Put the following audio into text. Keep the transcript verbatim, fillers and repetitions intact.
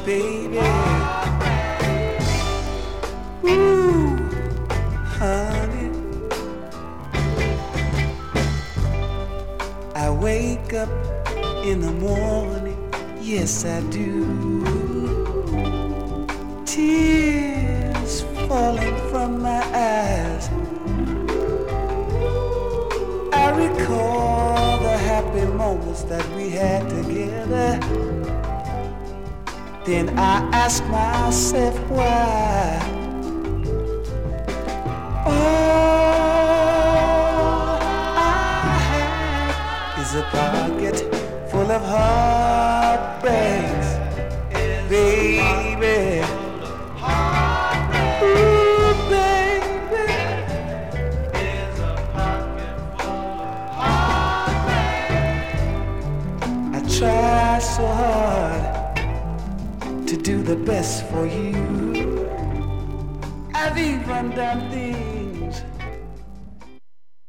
baby. Ooh, honey. I wake up in the morning, yes I do. Tears falling from my eyes. I recall the happy moments that we had together. Then I ask myself why. All I have is a pocket full of heartbreaks, baby. Ooh, baby. I try so hard to do the best for you. I've even done things